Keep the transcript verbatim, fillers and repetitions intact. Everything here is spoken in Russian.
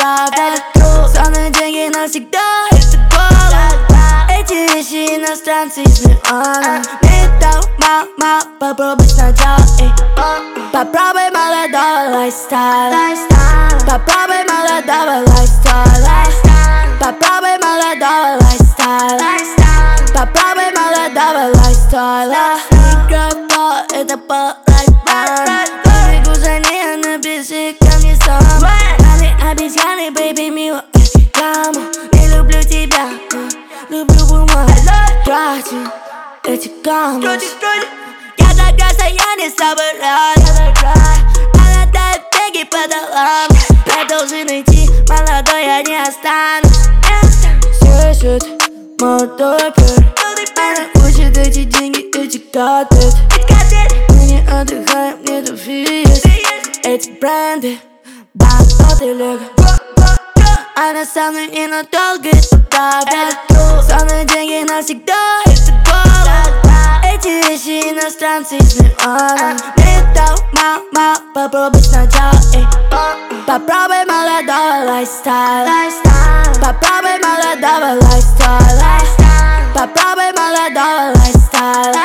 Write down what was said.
правда. Сонные деньги навсегда, это голод. Эти вещи иностранцы из миллиона. Металл, мал, мал, попробуй сначала, эй. Попробуй молодого лайфстайла. Попробуй молодого лайфстайла. Попробуй молодого лайфстайла. Попробуй молодого лайфстайла. Игра в пол, это пол лайфстайла. Бегу за ней, она бежит ко мне сама. Они обезьяны, baby, мило, кому? Не люблю тебя, люблю бумагу. Трачу эти камни. Я так расстояние собираю. Она дает деньги по долам. Продолжи найти, молодой я не останусь. Слышит молодой пир. Она учит эти деньги, эти гаджеты. Мы не отдыхаем, нету физ. Эти бренды, банкноты лего. Она со мной ненадолго, это правда. Сонные деньги навсегда, это голод. Эти вещи иностранцы из миллиона. Металл, мал, мал, попробуй сначала, эй. Попробуй молодого лайфстайла. Попробуй молодого лайфстайла. Попробуй молодого лайфстайла.